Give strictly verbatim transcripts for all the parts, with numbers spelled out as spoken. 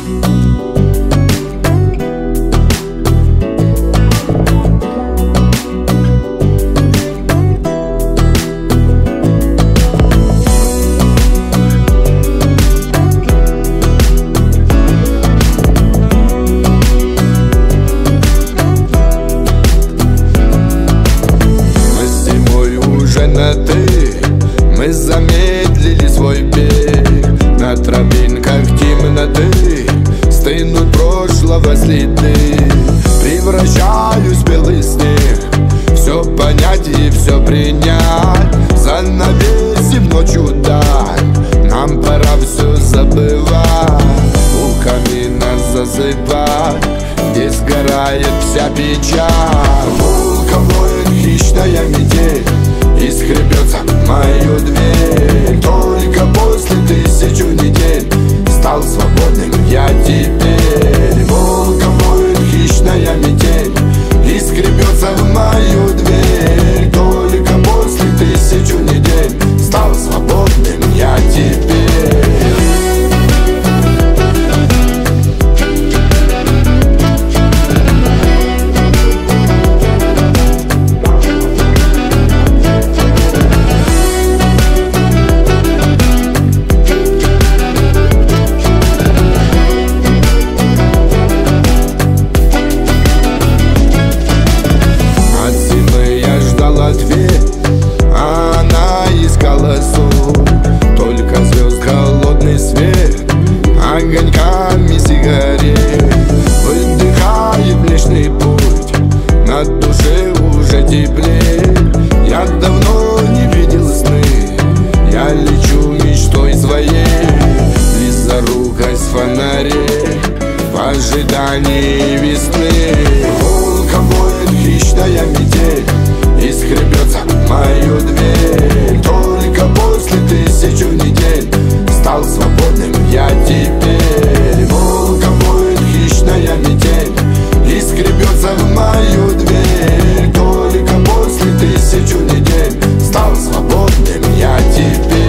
Мы замедлили свой бег. На тропинках темноты стынут прошлого следы. Превращаюсь в белый снег, все понять и все принять. Занавесим ночью даль, нам пора все забывать. У камина засыпать, где сгорает вся печаль. Волком воет хищная метель и скребется в мою дверь. Только после тысячу недель стал свободным я теперь. Волком воет хищная метель и скребется в мою дверь. Только после тысячу недель стал свободным я теперь. Только звезд холодный свет огоньками сигарет выдыхает Млечный Путь, на душе уже теплее. Я давно не видел сны, я лечу мечтой своей, близорукость фонарей в ожидании весны. Волком воет хищная метель и скребется в мою дверь. Только после тысячу недель стал свободным я теперь. Волком воет хищная метель и скребется в мою дверь. Только после тысячу недель стал свободным я теперь.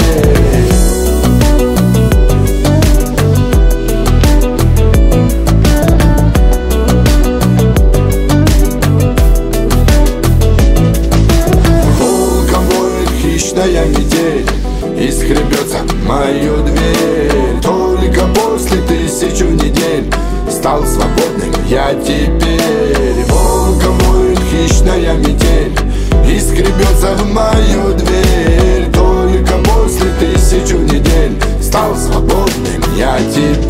Хищная метель и скребется в мою дверь. Только после тысячу недель стал свободным я теперь. Волком воет хищная метель и скребется в мою дверь. Только после тысячу недель стал свободным я теперь.